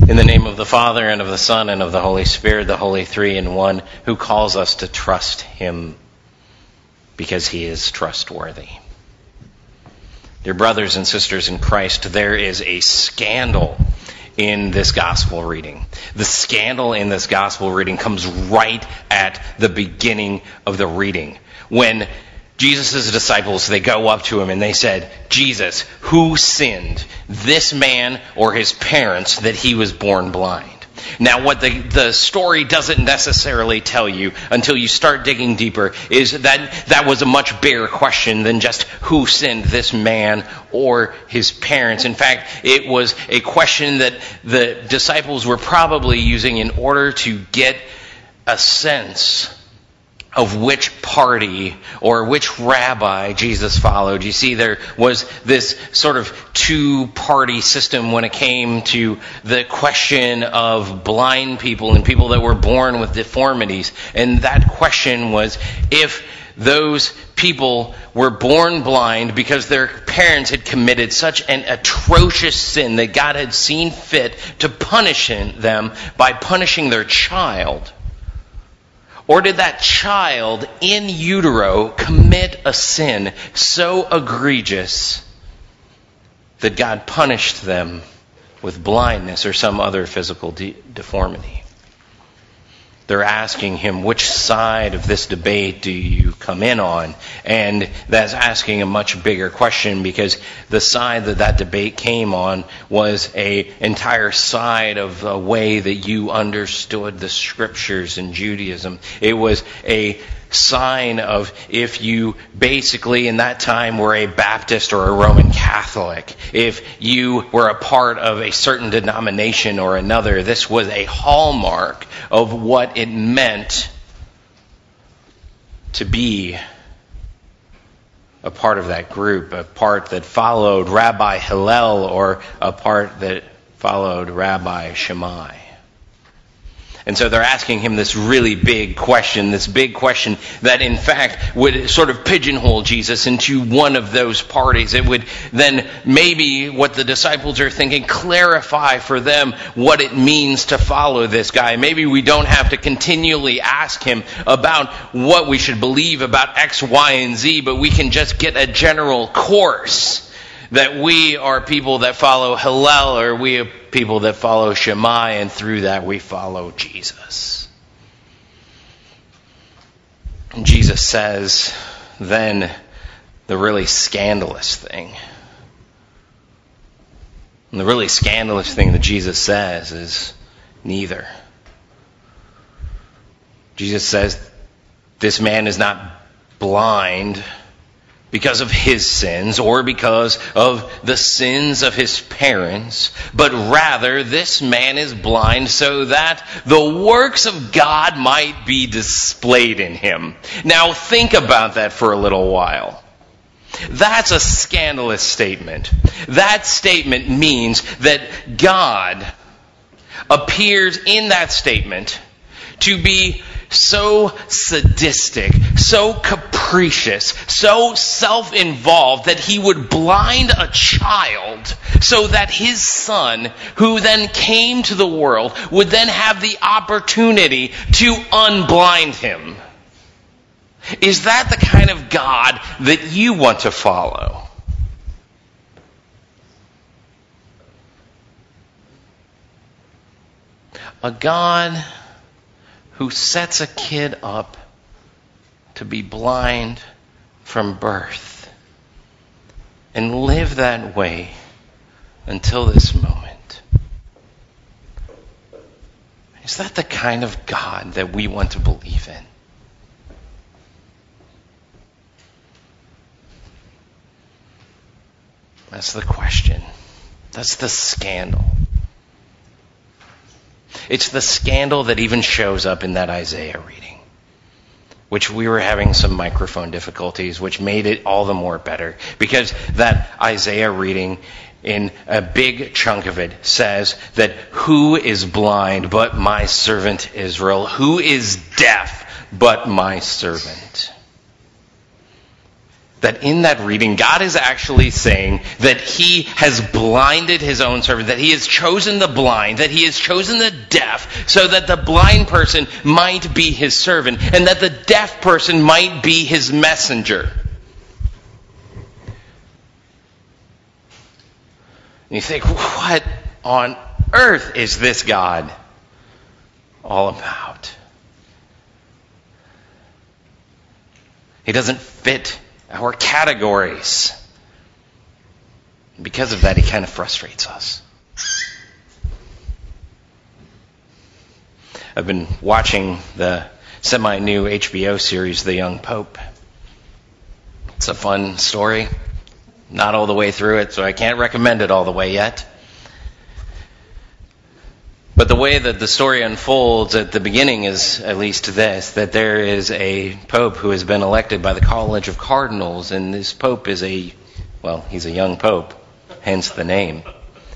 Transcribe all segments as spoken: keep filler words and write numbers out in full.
In the name of the Father, and of the Son, and of the Holy Spirit, the Holy Three in One, who calls us to trust Him because He is trustworthy. Dear brothers and sisters in Christ, there is a scandal in this gospel reading. The scandal in this gospel reading comes right at the beginning of the reading. When Jesus' disciples, they go up to him and they said, Jesus, who sinned, this man or his parents, that he was born blind? Now, what the, the story doesn't necessarily tell you until you start digging deeper is that that was a much bigger question than just who sinned, this man or his parents. In fact, it was a question that the disciples were probably using in order to get a sense of which party or which rabbi Jesus followed. You see, there was this sort of two-party system when it came to the question of blind people and people that were born with deformities. And that question was if those people were born blind because their parents had committed such an atrocious sin that God had seen fit to punish them by punishing their child. Or did that child in utero commit a sin so egregious that God punished them with blindness or some other physical de- deformity? They're asking him, which side of this debate do you come in on? And that's asking a much bigger question, because the side that that debate came on was a entire side of a way that you understood the scriptures in Judaism. It was a sign of if you basically in that time were a Baptist or a Roman Catholic, if you were a part of a certain denomination or another, this was a hallmark of what it meant to be a part of that group, a part that followed Rabbi Hillel or a part that followed Rabbi Shammai. And so they're asking him this really big question, this big question that in fact would sort of pigeonhole Jesus into one of those parties. It would then maybe, what the disciples are thinking, clarify for them what it means to follow this guy. Maybe we don't have to continually ask him about what we should believe about X, Y, and Z, but we can just get a general course that we are people that follow Hillel, or we are people that follow Shammai, and through that we follow Jesus. And Jesus says then the really scandalous thing. And the really scandalous thing that Jesus says is neither. Jesus says this man is not blind because of his sins or because of the sins of his parents, but rather this man is blind so that the works of God might be displayed in him. Now think about that for a little while. That's a scandalous statement. That statement means that God appears in that statement to be so sadistic, so capricious, so self-involved that he would blind a child so that his son, who then came to the world, would then have the opportunity to unblind him. Is that the kind of God that you want to follow? A God who sets a kid up to be blind from birth and live that way until this moment. Is that the kind of God that we want to believe in? That's the question. That's the scandal. It's the scandal that even shows up in that Isaiah reading, which we were having some microphone difficulties, which made it all the more better, because that Isaiah reading, in a big chunk of it, says that who is blind but my servant Israel? Who is deaf but my servant? that in that reading, God is actually saying that he has blinded his own servant, that he has chosen the blind, that he has chosen the deaf, so that the blind person might be his servant, and that the deaf person might be his messenger. And you think, what on earth is this God all about? He doesn't fit our categories. Because of that, he kind of frustrates us. I've been watching the semi-new H B O series, The Young Pope. It's a fun story. Not all the way through it, so I can't recommend it all the way yet. But the way that the story unfolds at the beginning is at least this, that there is a pope who has been elected by the College of Cardinals, and this pope is a, well, he's a young pope, hence the name.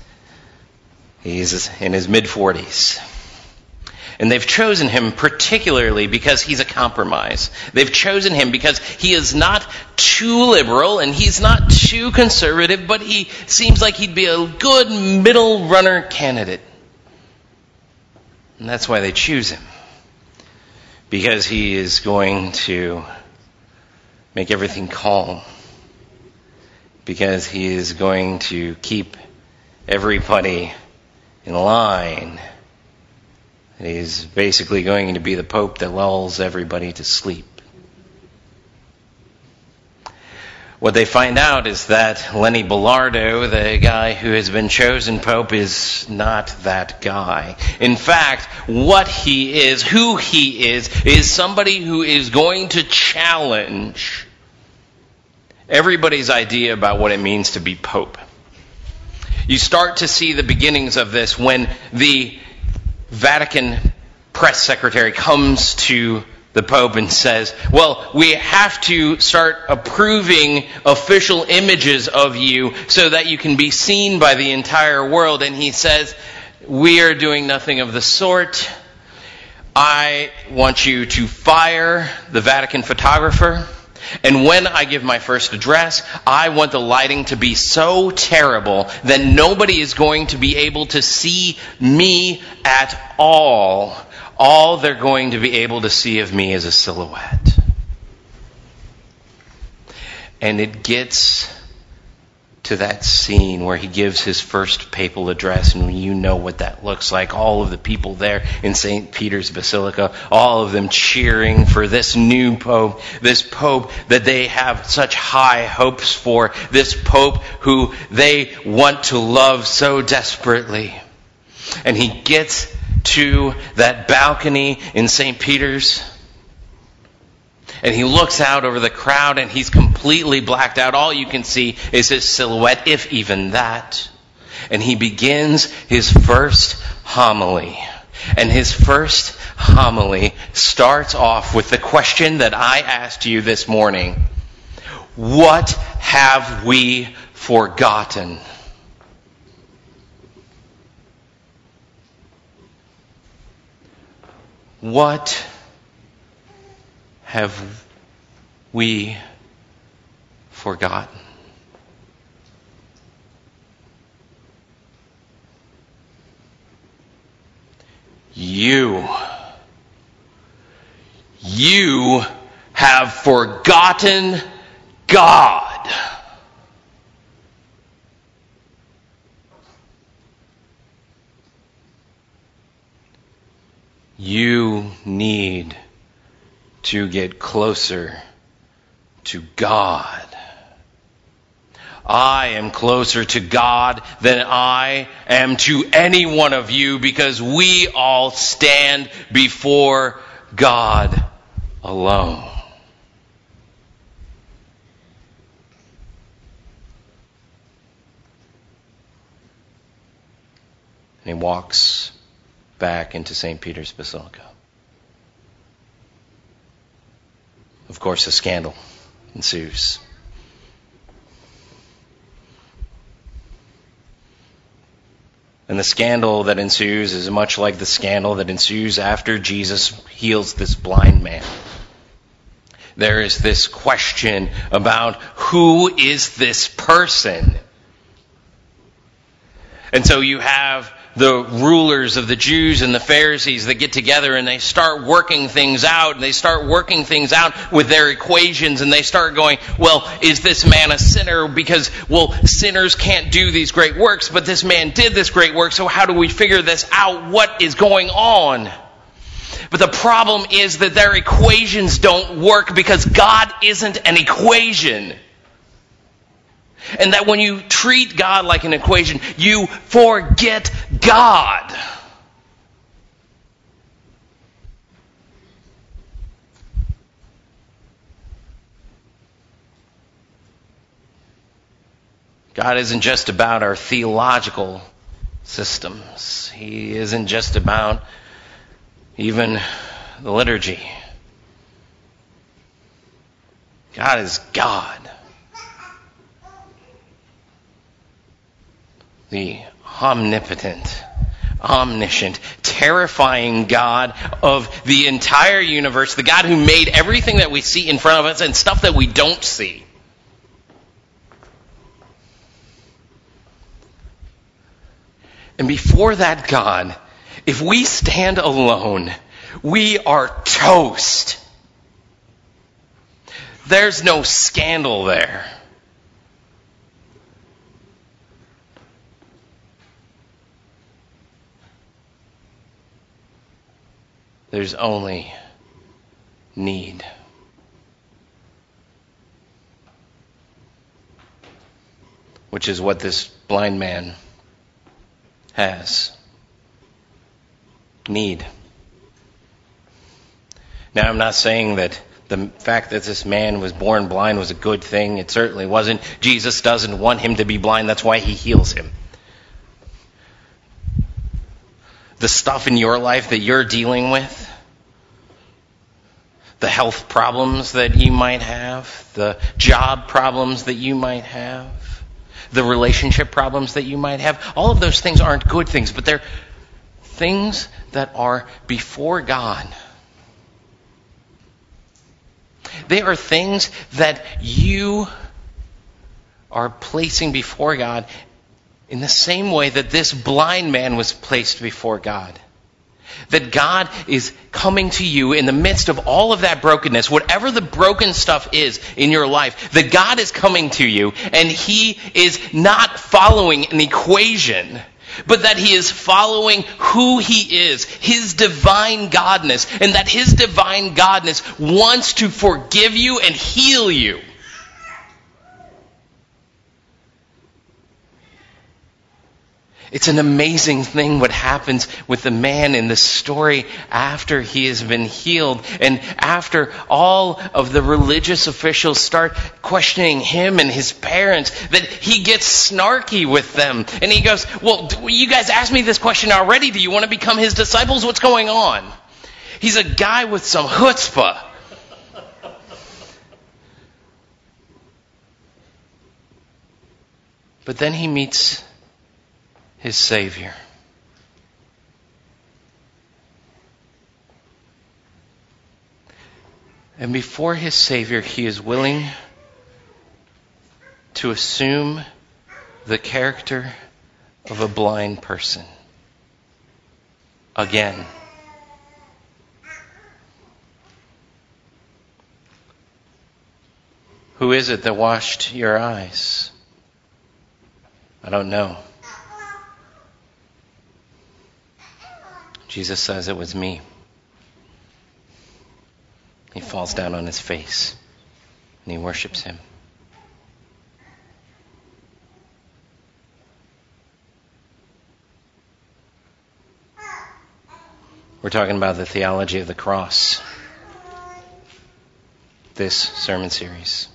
He's in his mid-forties. And they've chosen him particularly because he's a compromise. They've chosen him because he is not too liberal and he's not too conservative, but he seems like he'd be a good middle runner candidate. And that's why they choose him. Because he is going to make everything calm. Because he is going to keep everybody in line. He's basically going to be the Pope that lulls everybody to sleep. What they find out is that Lenny Belardo, the guy who has been chosen Pope, is not that guy. In fact, what he is, who he is, is somebody who is going to challenge everybody's idea about what it means to be Pope. You start to see the beginnings of this when the Vatican press secretary comes to the Pope and says, well, we have to start approving official images of you so that you can be seen by the entire world. And he says, we are doing nothing of the sort. I want you to fire the Vatican photographer. And when I give my first address, I want the lighting to be so terrible that nobody is going to be able to see me at all. All they're going to be able to see of me is a silhouette. And it gets to that scene where he gives his first papal address, and you know what that looks like. All of the people there in Saint Peter's Basilica, all of them cheering for this new pope, this pope that they have such high hopes for, this pope who they want to love so desperately. And he gets to that balcony in Saint Peter's, and he looks out over the crowd, and he's completely blacked out. All you can see is his silhouette, if even that. And he begins his first homily. And his first homily starts off with the question that I asked you this morning. What have we forgotten? What have we forgotten? You, you have forgotten God. You need to get closer to God. I am closer to God than I am to any one of you, because we all stand before God alone. And he walks back into Saint Peter's Basilica. Of course, a scandal ensues. And the scandal that ensues is much like the scandal that ensues after Jesus heals this blind man. there is this question about who is this person? And so you have the rulers of the Jews and the Pharisees that get together and they start working things out. And they start working things out with their equations, and they start going, well, is this man a sinner? Because, well, sinners can't do these great works, but this man did this great work, so how do we figure this out? What is going on? But the problem is that their equations don't work because God isn't an equation. And that when you treat God like an equation, you forget God. God isn't just about our theological systems. He isn't just about even the liturgy. God is God. The omnipotent, omniscient, terrifying God of the entire universe, the God who made everything that we see in front of us and stuff that we don't see. And before that God, if we stand alone, we are toast. There's no scandal there. There's only need. Which is what this blind man has. Need. Now, I'm not saying that the fact that this man was born blind was a good thing. It certainly wasn't. Jesus doesn't want him to be blind. That's why he heals him. The stuff in your life that you're dealing with, the health problems that you might have, the job problems that you might have, the relationship problems that you might have, all of those things aren't good things, but they're things that are before God. They are things that you are placing before God in the same way that this blind man was placed before God. That God is coming to you in the midst of all of that brokenness, whatever the broken stuff is in your life, that God is coming to you and He is not following an equation, but that He is following who He is, His divine godness, and that His divine godness wants to forgive you and heal you. It's an amazing thing what happens with the man in the story after he has been healed and after all of the religious officials start questioning him and his parents, that he gets snarky with them. And he goes, well, you guys asked me this question already. Do you want to become his disciples? What's going on? He's a guy with some chutzpah. But then he meets his Savior. And before his Savior, he is willing to assume the character of a blind person. Again. Who is it that washed your eyes? I don't know. Jesus says it was me. He falls down on his face and he worships him. We're talking about the theology of the cross, this sermon series.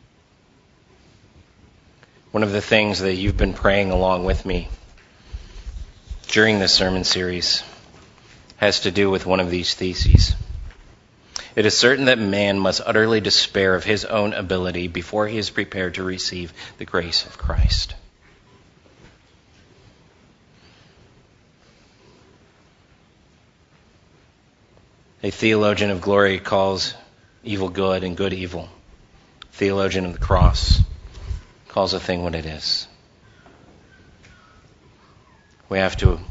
One of the things that you've been praying along with me during this sermon series has to do with one of these theses. It is certain that man must utterly despair of his own ability before he is prepared to receive the grace of Christ. A theologian of glory calls evil good, and good evil. Theologian of the cross calls a thing what it is. We have to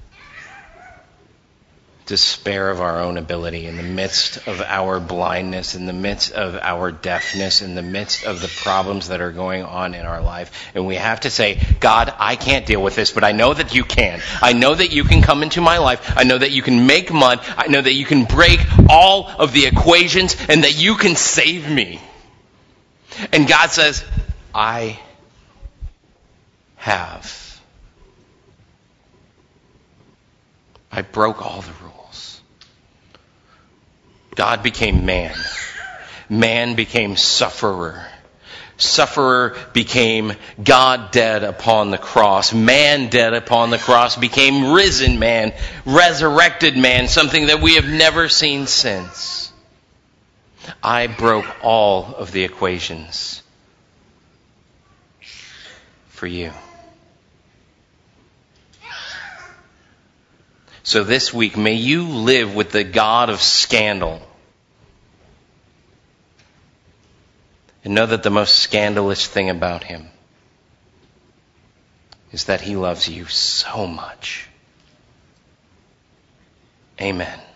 despair of our own ability in the midst of our blindness, in the midst of our deafness, in the midst of the problems that are going on in our life. And we have to say, God, I can't deal with this, but I know that you can. I know that you can come into my life. I know that you can make mud. I know that you can break all of the equations and that you can save me. And God says, I have. I broke all the rules. God became man. Man became sufferer. Sufferer became God dead upon the cross. Man dead upon the cross became risen man, resurrected man, something that we have never seen since. I broke all of the equations for you. So this week, may you live with the God of scandal. And know that the most scandalous thing about him is that he loves you so much. Amen.